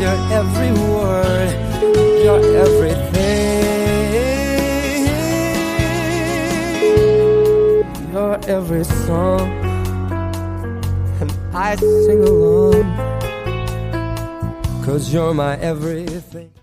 Your every word, your everything, your every song, and I sing along, 'cause you're my everything.